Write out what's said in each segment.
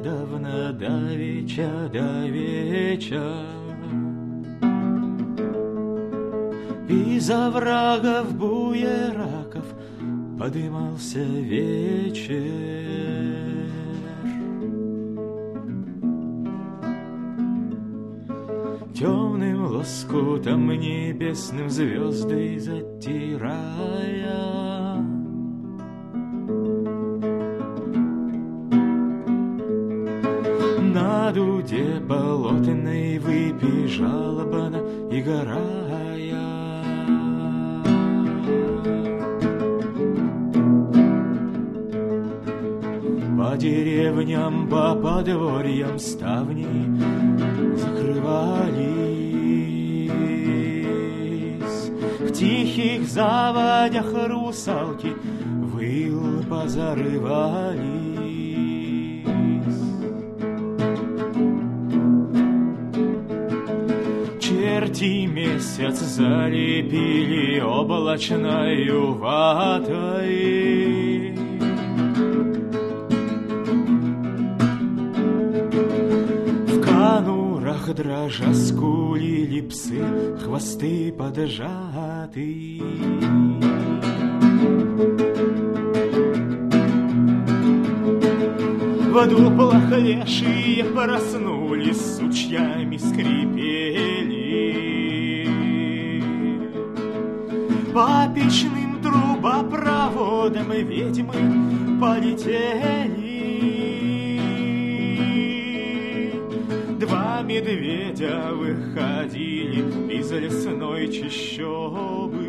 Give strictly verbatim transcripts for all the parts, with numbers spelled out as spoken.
недавно давеча, давеча из оврагов буераков подымался вечер. Темным лоскутом небесным звезды затирая, на дуде болотной выпи жалобно и горая. По деревням, по подворьям ставни закрывались, в тихих заводях русалки выл позарывались. Черти месяц залепили облачною ватой, дрожа скулили псы, хвосты поджаты. В дуплах лешие проснулись, сучьями скрипели. По печным трубопроводам ведьмы полетели. Два медведя выходили из лесной чащобы.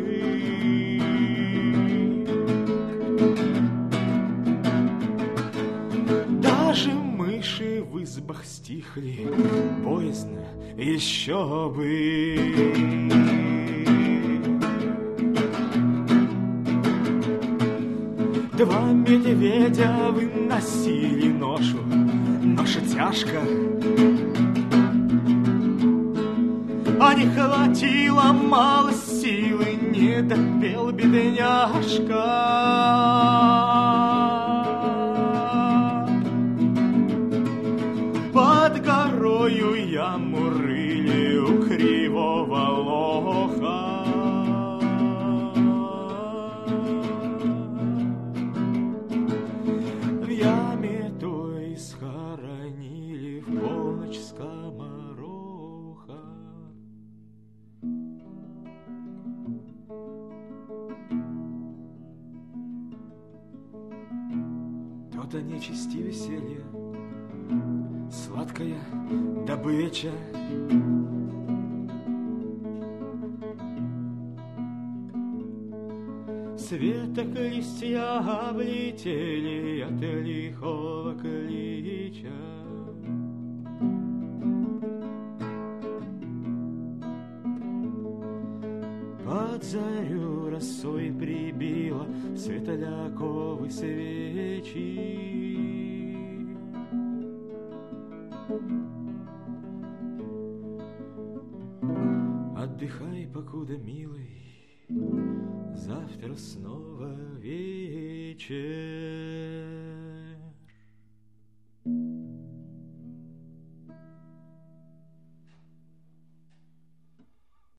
Даже мыши в избах стихли, поздно еще бы. Два медведя выносили ношу, ноша тяжко, а не хватило мало силы, не допел бедняжка. Под горою яму рыли у кривого лоха. В яме той схоронили в полночь скомороха. То-то нечисти веселье, сладкая добыча. Светок листья облетели от лихого клича. Под зарю росой прибила светляковы свечи. Отдыхай, покуда, милый, завтра снова вечер.